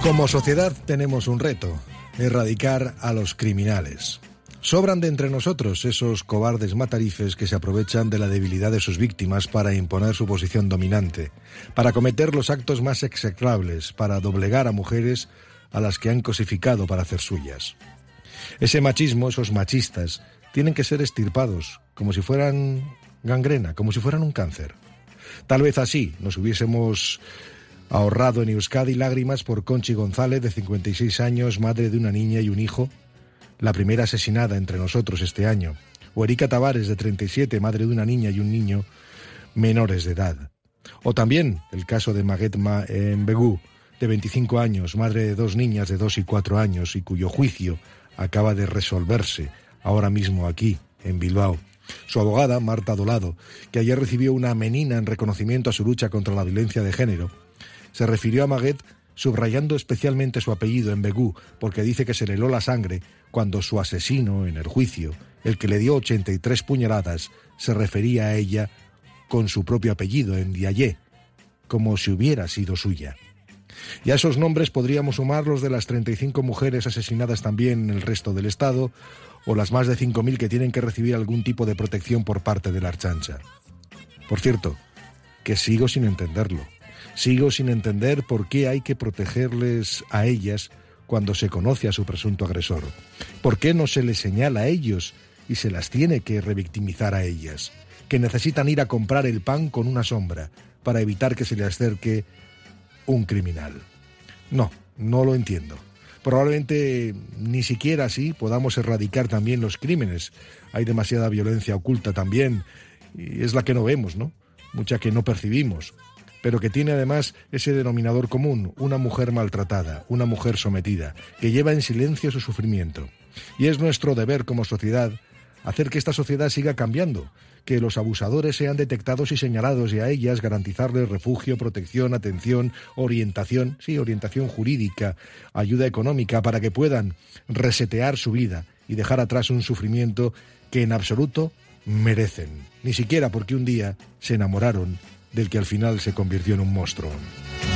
Como sociedad tenemos un reto: erradicar a los criminales. Sobran de entre nosotros esos cobardes matarifes que se aprovechan de la debilidad de sus víctimas para imponer su posición dominante, para cometer los actos más execrables, para doblegar a mujeres a las que han cosificado para hacer suyas. Ese machismo, esos machistas, tienen que ser extirpados, como si fueran gangrena, como si fueran un cáncer. Tal vez así nos hubiésemos ahorrado en Euskadi lágrimas por Conchi González, de 56 años, madre de una niña y un hijo, la primera asesinada entre nosotros este año, o Erika Tavares, de 37, madre de una niña y un niño menores de edad. O también el caso de Maguette Mbegu, de 25 años, madre de dos niñas de 2 y 4 años, y cuyo juicio acaba de resolverse ahora mismo aquí, en Bilbao. Su abogada, Marta Dolado, que ayer recibió una menina en reconocimiento a su lucha contra la violencia de género, se refirió a Maguette subrayando especialmente su apellido, Mbegu, porque dice que se le heló la sangre cuando su asesino, en el juicio, el que le dio 83 puñaladas, se refería a ella con su propio apellido, Ndiaye, como si hubiera sido suya. Y a esos nombres podríamos sumar los de las 35 mujeres asesinadas también en el resto del Estado, o las más de 5.000 que tienen que recibir algún tipo de protección por parte de la Ertzaintza. Por cierto, que sigo sin entenderlo. Sigo sin entender por qué hay que protegerles a ellas cuando se conoce a su presunto agresor. ¿Por qué no se les señala a ellos y se las tiene que revictimizar a ellas, que necesitan ir a comprar el pan con una sombra para evitar que se les acerque un criminal? No lo entiendo. Probablemente ni siquiera así podamos erradicar también los crímenes. Hay demasiada violencia oculta también, y es la que no vemos, ¿no? Mucha que no percibimos, pero que tiene además ese denominador común: una mujer maltratada, una mujer sometida, que lleva en silencio su sufrimiento. Y es nuestro deber como sociedad hacer que esta sociedad siga cambiando, que los abusadores sean detectados y señalados, y a ellas garantizarles refugio, protección, atención, orientación jurídica, ayuda económica, para que puedan resetear su vida y dejar atrás un sufrimiento que en absoluto merecen, ni siquiera porque un día se enamoraron del que al final se convirtió en un monstruo.